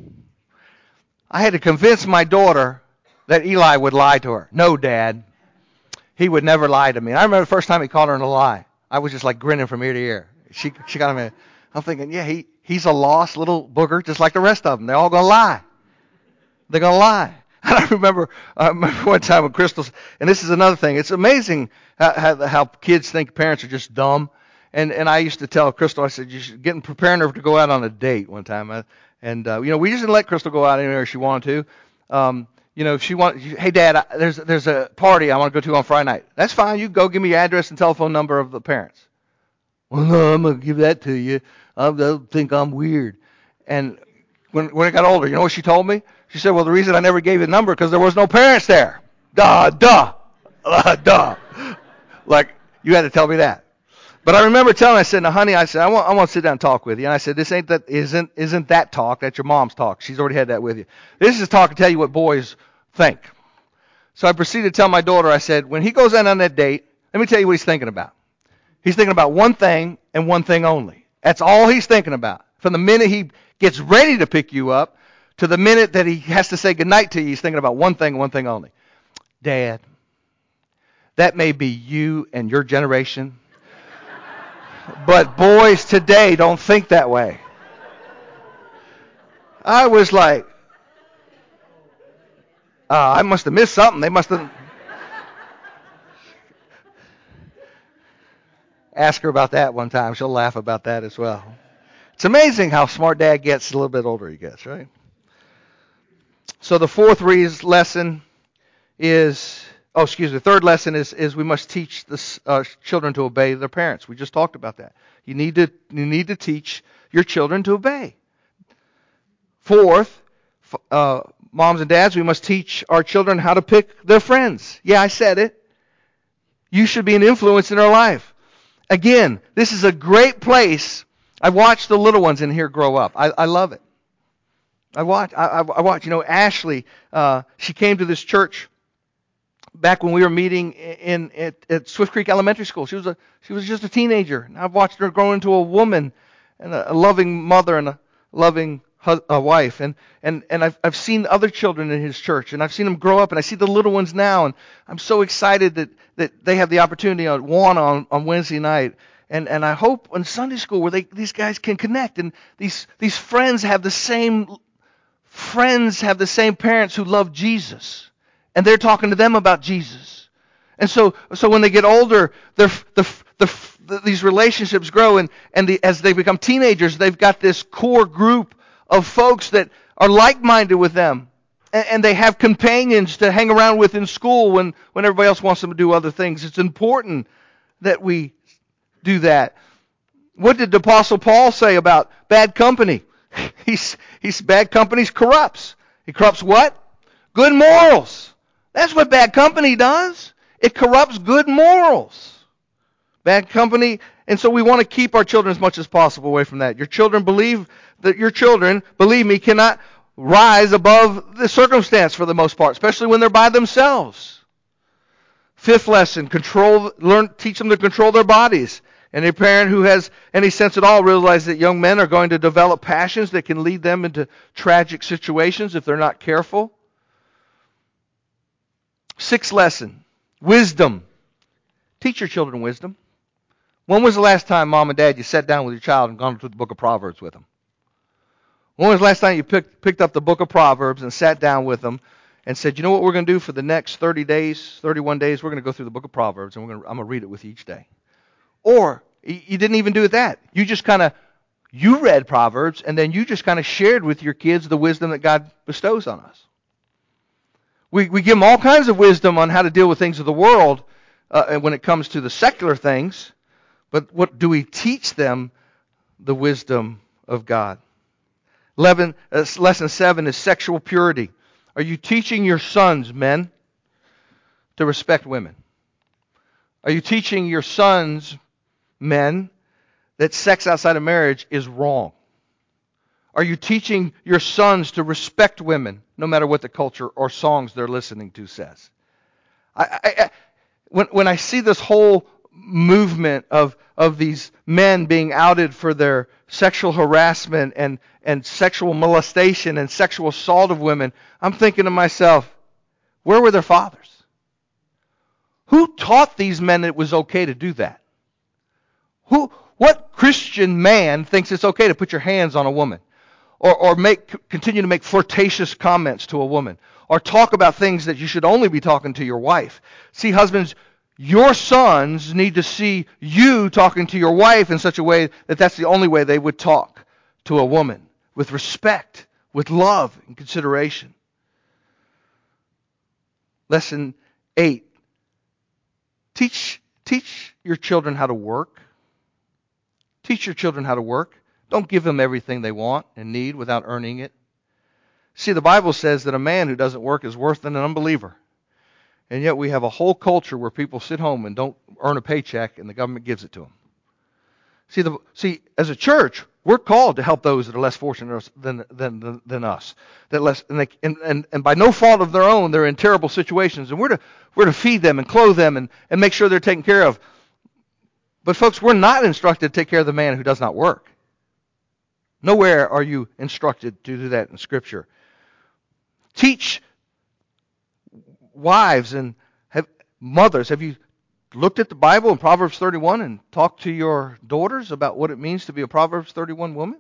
I had to convince my daughter that Eli would lie to her. No, Dad. He would never lie to me. And I remember the first time he called her in a lie. I was just like grinning from ear to ear. She she got him. I'm thinking, yeah, he he's a lost little booger just like the rest of them. They're all going to lie. They're going to lie. And I remember, I remember one time with Crystal, and this is another thing. It's amazing how, how, how kids think parents are just dumb. And and I used to tell Crystal, I said, you should get preparing her to go out on a date one time. Uh, and, uh, you know, we just didn't let Crystal go out anywhere she wanted to. Um, you know, if she wanted, hey, Dad, I, there's there's a party I want to go to on Friday night. That's fine. You go give me your address and telephone number of the parents. Well, no, I'm going to give that to you. I, they'll think I'm weird. And when when I got older, you know what she told me? She said, well, the reason I never gave you the number because there was no parents there. Duh, duh, uh, duh. Like, you had to tell me that. But I remember telling her, I said, now, honey, I said, I want, I want to sit down and talk with you. And I said, this ain't that, isn't, isn't that talk. That's your mom's talk. She's already had that with you. This is talk to tell you what boys think. So I proceeded to tell my daughter, I said, when he goes out on that date, let me tell you what he's thinking about. He's thinking about one thing and one thing only. That's all he's thinking about. From the minute he gets ready to pick you up to the minute that he has to say goodnight to you, he's thinking about one thing and one thing only. Dad, that may be you and your generation, but boys today don't think that way. I was like, uh, I must have missed something. They must have. Ask her about that one time. She'll laugh about that as well. It's amazing how smart Dad gets a little bit older he gets, right? So the fourth reason, lesson is, oh, excuse me, the third lesson is, is we must teach the uh, children to obey their parents. We just talked about that. You need to you need to teach your children to obey. Fourth, uh, moms and dads, we must teach our children how to pick their friends. Yeah, I said it. You should be an influence in their life. Again, this is a great place. I've watched the little ones in here grow up. I, I love it. I watched, I, I watched, you know, Ashley, uh, she came to this church back when we were meeting in, in at, at Swift Creek Elementary School. She was a, she was just a teenager. And I've watched her grow into a woman and a, a loving mother and a loving hu- a wife. And, and, and I've, I've seen other children in his church, and I've seen them grow up, and I see the little ones now, and I'm so excited that, that they have the opportunity at one on, on Wednesday night. And, and I hope in Sunday school where they, these guys can connect, and these, these friends have the same Friends have the same parents who love Jesus, and they're talking to them about Jesus. And so, so when they get older, the, the, the, these relationships grow, and, and the, as they become teenagers, they've got this core group of folks that are like-minded with them, and, and they have companions to hang around with in school when, when everybody else wants them to do other things. It's important that we do that. What did the Apostle Paul say about bad company? He's, he's bad company corrupts. He corrupts what? Good morals. That's what bad company does. It corrupts good morals. Bad company, and so we want to keep our children as much as possible away from that. Your children believe that your children, believe me, cannot rise above the circumstance for the most part, especially when they're by themselves. Fifth lesson, control, learn, teach them to control their bodies. Any parent who has any sense at all realizes that young men are going to develop passions that can lead them into tragic situations if they're not careful. Sixth lesson, wisdom. Teach your children wisdom. When was the last time, Mom and Dad, you sat down with your child and gone through the book of Proverbs with them? When was the last time you picked, picked up the book of Proverbs and sat down with them and said, you know what we're going to do for the next thirty days, thirty-one days? We're going to go through the book of Proverbs, and we're going to, I'm going to read it with you each day. Or you didn't even do that. You just kind of, you read Proverbs, and then you just kind of shared with your kids the wisdom that God bestows on us. We we give them all kinds of wisdom on how to deal with things of the world uh, when it comes to the secular things, but what do we teach them? The wisdom of God. Eleven, uh, lesson seven is sexual purity. Are you teaching your sons, men, to respect women? Are you teaching your sons, men, that sex outside of marriage is wrong? Are you teaching your sons to respect women, no matter what the culture or songs they're listening to says? I, I, I, when, when I see this whole movement of, of these men being outed for their sexual harassment and, and sexual molestation and sexual assault of women, I'm thinking to myself, where were their fathers? Who taught these men it was okay to do that? Who, what Christian man thinks it's okay to put your hands on a woman? Or, or make continue to make flirtatious comments to a woman? Or talk about things that you should only be talking to your wife? See, husbands, your sons need to see you talking to your wife in such a way that that's the only way they would talk to a woman. With respect, with love and consideration. Lesson eight. Teach, teach your children how to work. Teach your children how to work. Don't give them everything they want and need without earning it. See, the Bible says that a man who doesn't work is worse than an unbeliever. And yet we have a whole culture where people sit home and don't earn a paycheck and the government gives it to them. See, the, see, as a church, we're called to help those that are less fortunate than than than, than us. That less, and, they, and, and, and by no fault of their own, they're in terrible situations. And we're to we're to feed them and clothe them and, and make sure they're taken care of. But folks, we're not instructed to take care of the man who does not work. Nowhere are you instructed to do that in Scripture. Teach wives and have, mothers. Have you looked at the Bible in Proverbs thirty-one and talked to your daughters about what it means to be a Proverbs thirty-one woman?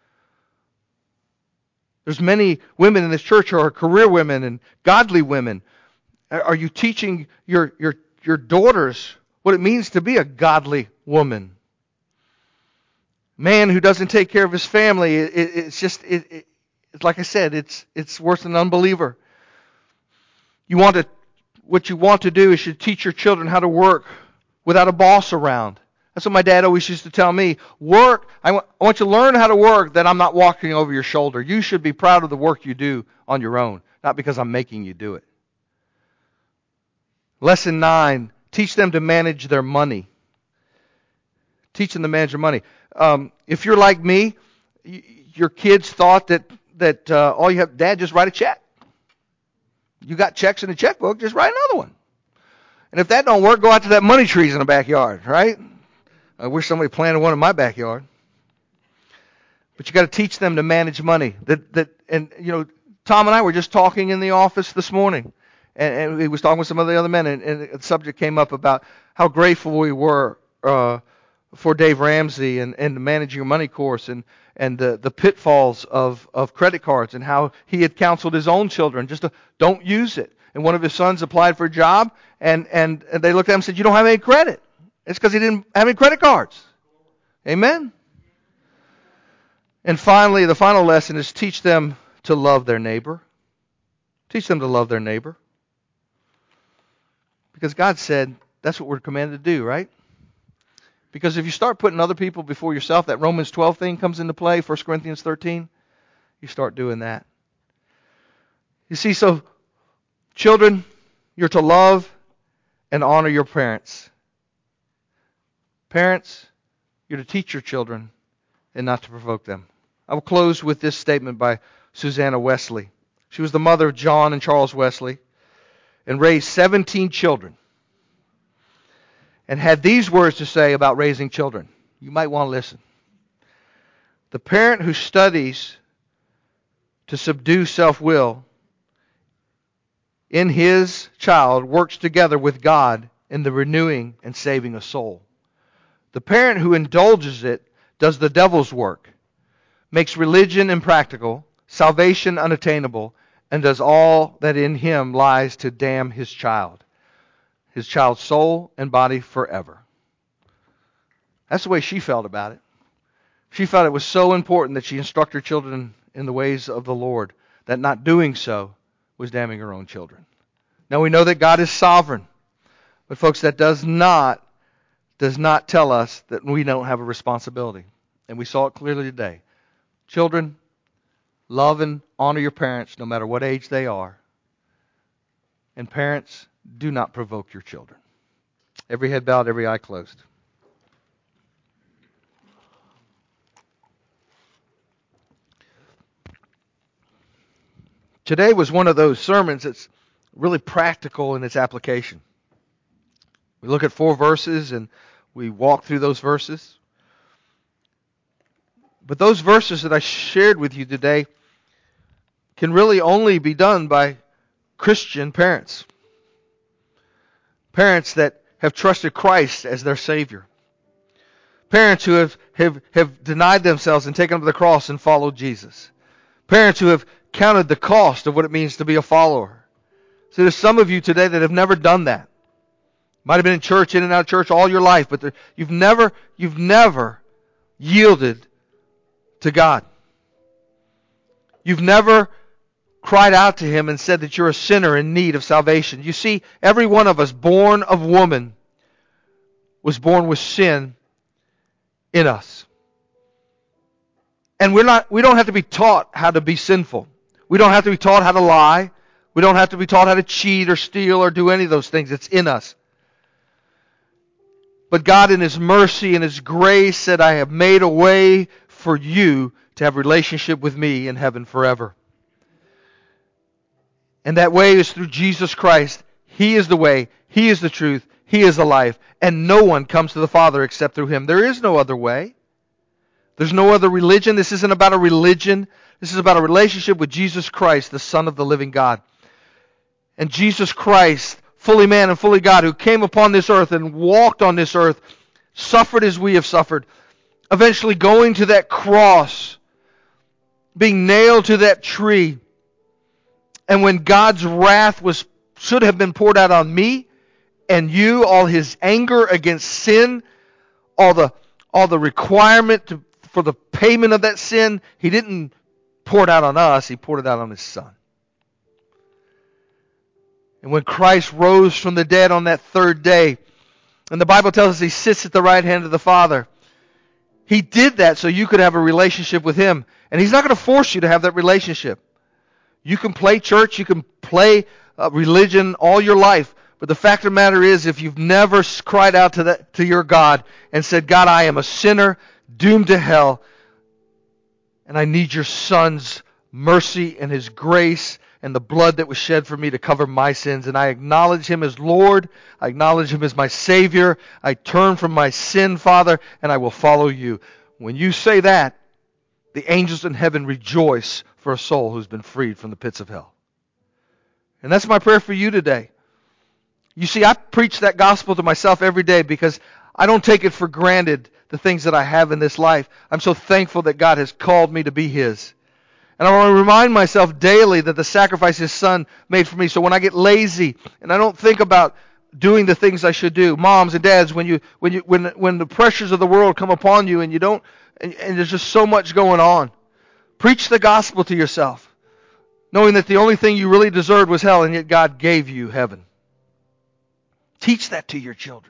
There's many women in this church who are career women and godly women. Are you teaching your your your daughters what it means to be a godly woman? Man who doesn't take care of his family, it, it, it's just it, it, it's like I said, it's it's worse than an unbeliever. You want to what you want to do is you teach your children how to work without a boss around. That's what my dad always used to tell me. Work. I want, I want you to learn how to work that I'm not walking over your shoulder. You should be proud of the work you do on your own, not because I'm making you do it. Lesson nine, teach them to manage their money. Teach them to manage their money. Um, if you're like me, y- your kids thought that, that uh, all you have, Dad, just write a check. You got checks in the checkbook, just write another one. And if that don't work, go out to that money trees in the backyard, right? I wish somebody planted one in my backyard. But you got to teach them to manage money. That that and you know, Tom and I were just talking in the office this morning, and, and he was talking with some of the other men, and, and the subject came up about how grateful we were uh, for Dave Ramsey and, and the Managing Your Money course, and and the, the pitfalls of, of credit cards, and how he had counseled his own children just to don't use it. And one of his sons applied for a job, and, and, and they looked at him and said, "You don't have any credit." It's because he didn't have any credit cards. Amen? And finally, the final lesson is teach them to love their neighbor. Teach them to love their neighbor. Because God said that's what we're commanded to do, right? Because if you start putting other people before yourself, that Romans twelve thing comes into play, First Corinthians thirteen, you start doing that. You see, so children, you're to love and honor your parents. Parents, you're to teach your children and not to provoke them. I will close with this statement by Susanna Wesley. She was the mother of John and Charles Wesley and raised seventeen children. and had these words to say about raising children. You might want to listen. The parent who studies to subdue self-will in his child works together with God in the renewing and saving a soul. The parent who indulges it does the devil's work, makes religion impractical, salvation unattainable, and does all that in him lies to damn his child, his child's soul and body forever. That's the way she felt about it. She felt it was so important that she instruct her children in the ways of the Lord, that not doing so was damning her own children. Now we know that God is sovereign, but folks, that does not does not tell us that we don't have a responsibility. And we saw it clearly today. Children, love and honor your parents no matter what age they are. And parents, do not provoke your children. Every head bowed, every eye closed. Today was one of those sermons that's really practical in its application. We look at four verses and we walk through those verses. But those verses that I shared with you today can really only be done by Christian parents. Parents that have trusted Christ as their Savior. Parents who have, have, have denied themselves and taken up the cross and followed Jesus. Parents who have counted the cost of what it means to be a follower. So there's some of you today that have never done that. Might have been in church, in and out of church all your life, but there, you've never, you've never yielded to God. You've never cried out to Him and said that you're a sinner in need of salvation. You see, every one of us born of woman was born with sin in us. And we're not, we don't have to be taught how to be sinful. We don't have to be taught how to lie. We don't have to be taught how to cheat or steal or do any of those things. It's in us. But God in His mercy and His grace said, I have made a way for you to have a relationship with me in heaven forever. And that way is through Jesus Christ. He is the way. He is the truth. He is the life. And no one comes to the Father except through Him. There is no other way. There's no other religion. This isn't about a religion. This is about a relationship with Jesus Christ, the Son of the living God. And Jesus Christ, fully man and fully God, who came upon this earth and walked on this earth, suffered as we have suffered, eventually going to that cross, being nailed to that tree. And when God's wrath was should have been poured out on me and you, all His anger against sin, all the all the requirement to, for the payment of that sin, He didn't pour it out on us, He poured it out on His Son. And when Christ rose from the dead on that third day, and the Bible tells us He sits at the right hand of the Father, He did that so you could have a relationship with Him. And He's not going to force you to have that relationship. You can play church, you can play uh, religion all your life, but the fact of the matter is, if you've never cried out to that to your God and said, God, I am a sinner, doomed to hell, and I need your Son's mercy and His grace and the blood that was shed for me to cover my sins, and I acknowledge Him as Lord, I acknowledge Him as my Savior, I turn from my sin, Father, and I will follow you. When you say that, the angels in heaven rejoice for a soul who's been freed from the pits of hell. And that's my prayer for you today. You see, I preach that gospel to myself every day because I don't take it for granted, the things that I have in this life. I'm so thankful that God has called me to be His. And I want to remind myself daily that the sacrifice His Son made for me. So when I get lazy and I don't think about doing the things I should do, moms and dads, when you when you when when the pressures of the world come upon you and you don't and, and there's just so much going on, preach the gospel to yourself, knowing that the only thing you really deserved was hell, and yet God gave you heaven. Teach that to your children.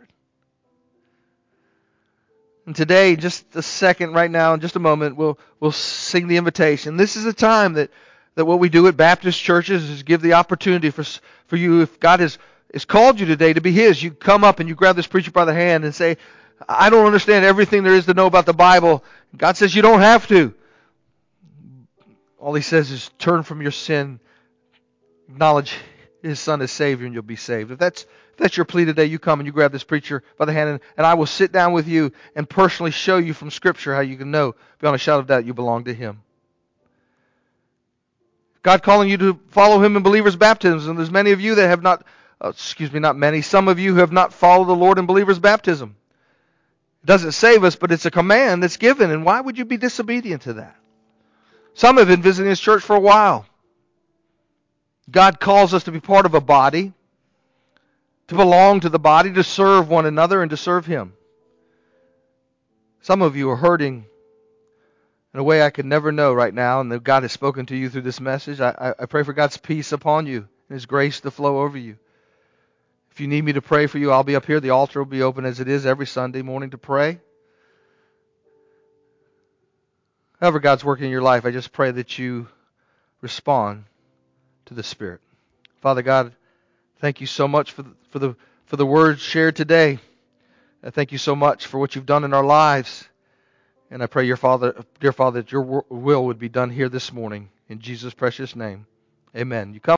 And today, just a second right now, in just a moment, we'll we'll sing the invitation. This is a time that, that what we do at Baptist churches is give the opportunity for for you, if God has, has called you today to be His, you come up and you grab this preacher by the hand and say, I don't understand everything there is to know about the Bible. God says you don't have to. All He says is turn from your sin, acknowledge His Son as Savior, and you'll be saved. If that's if that's your plea today, you come and you grab this preacher by the hand, and, and I will sit down with you and personally show you from Scripture how you can know beyond a shadow of doubt you belong to Him. God calling you to follow Him in believers' baptisms, and there's many of you that have not, uh, excuse me, not many, some of you who have not followed the Lord in believers' baptism. It doesn't save us, but it's a command that's given, and why would you be disobedient to that? Some have been visiting this church for a while. God calls us to be part of a body, to belong to the body, to serve one another, and to serve Him. Some of you are hurting in a way I could never know right now, and that God has spoken to you through this message. I, I pray for God's peace upon you and His grace to flow over you. If you need me to pray for you, I'll be up here. The altar will be open as it is every Sunday morning to pray. However God's working in your life, I just pray that you respond to the Spirit. Father God, thank you so much for the, for the for the words shared today. I thank you so much for what you've done in our lives. And I pray, your Father, dear Father, that your will would be done here this morning. In Jesus' precious name, amen. You come.